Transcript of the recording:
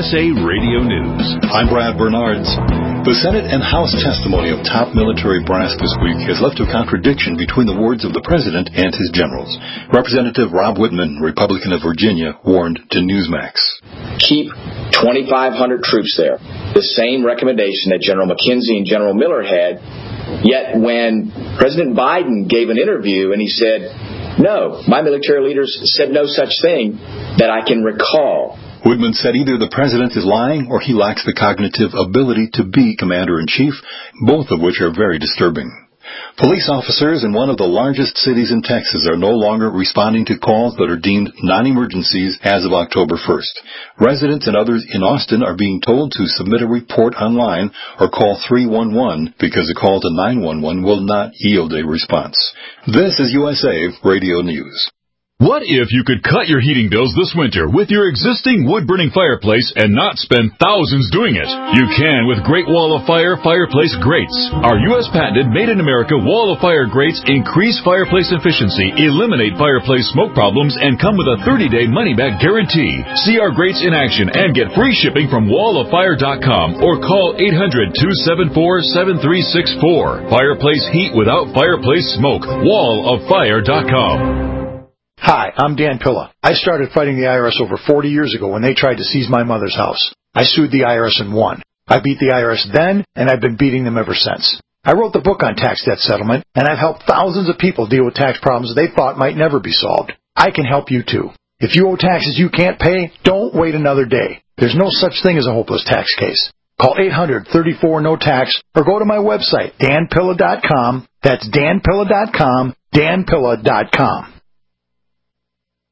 USA Radio News. I'm Brad Bernards. The Senate and House testimony of top military brass this week has left a contradiction between the words of the President and his generals. Representative Rob Whitman, Republican of Virginia, warned to Newsmax. Keep 2,500 troops there. The same recommendation that General McKenzie and General Miller had. Yet when President Biden gave an interview and he said, no, my military leaders said no such thing that I can recall. Whitman said either the President is lying or he lacks the cognitive ability to be Commander-in-Chief, both of which are very disturbing. Police officers in one of the largest cities in Texas are no longer responding to calls that are deemed non-emergencies as of October 1st. Residents and others in Austin are being told to submit a report online or call 311 because a call to 911 will not yield a response. This is USA Radio News. What if you could cut your heating bills this winter with your existing wood-burning fireplace and not spend thousands doing it? You can with Great Wall of Fire fireplace grates. Our U.S.-patented made-in-America Wall of Fire grates increase fireplace efficiency, eliminate fireplace smoke problems, and come with a 30-day money-back guarantee. See our grates in action and get free shipping from walloffire.com or call 800-274-7364. Fireplace heat without fireplace smoke. walloffire.com. Hi, I'm Dan Pilla. I started fighting the IRS over 40 years ago when they tried to seize my mother's house. I sued the IRS and won. I beat the IRS then, and I've been beating them ever since. I wrote the book on tax debt settlement, and I've helped thousands of people deal with tax problems they thought might never be solved. I can help you too. If you owe taxes you can't pay, don't wait another day. There's no such thing as a hopeless tax case. Call 800-34-NO-TAX or go to my website, danpilla.com. That's danpilla.com, danpilla.com.